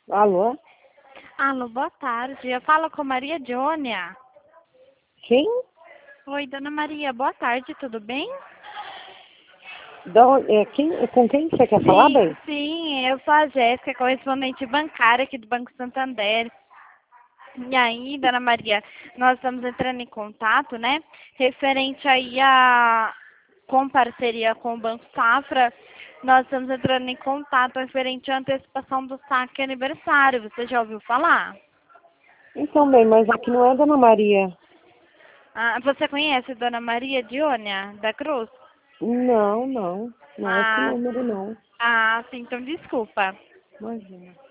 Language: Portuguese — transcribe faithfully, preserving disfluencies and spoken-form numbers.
Alô? Alô, boa tarde. Eu falo com Maria Diônia. Quem? Oi, dona Maria, boa tarde, tudo bem? Da onde- é, quem? é, Com quem você quer falar, Sim, bem? sim, eu sou a Jéssica, correspondente bancária aqui do Banco Santander. E aí, dona Maria, nós estamos entrando em contato, né? Referente aí a com parceria com o Banco Safra, nós estamos entrando em contato referente à antecipação do saque aniversário. Você já ouviu falar? Então, bem, mas aqui não é Dona Maria. Ah, você conhece Dona Maria Diônia da Cruz? Não, não. Não é esse Ah, número, não. ah, sim, então desculpa. Imagina.